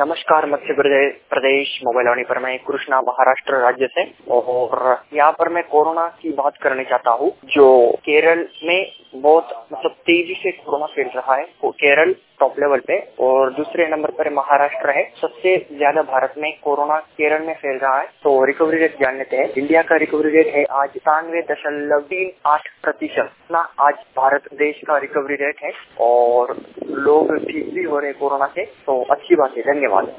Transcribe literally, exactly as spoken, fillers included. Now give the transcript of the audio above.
नमस्कार, मध्य प्रदेश प्रदेश मोबाइल वाणी पर मैं कृष्णा महाराष्ट्र राज्य से, और यहाँ पर मैं कोरोना की बात करना चाहता हूँ। जो केरल में बहुत मतलब तेजी से कोरोना फैल रहा है, वो केरल टॉप लेवल पे, और दूसरे नंबर पर महाराष्ट्र है। सबसे ज्यादा भारत में कोरोना केरल में फैल रहा है। तो रिकवरी रेट जान लेते हैं। इंडिया का रिकवरी रेट है आज सतानवे दशमलव तीन आठ प्रतिशत ना आज भारत देश का रिकवरी रेट है, और लोग ठीक भी हो रहे कोरोना से, तो अच्छी बात है। धन्यवाद।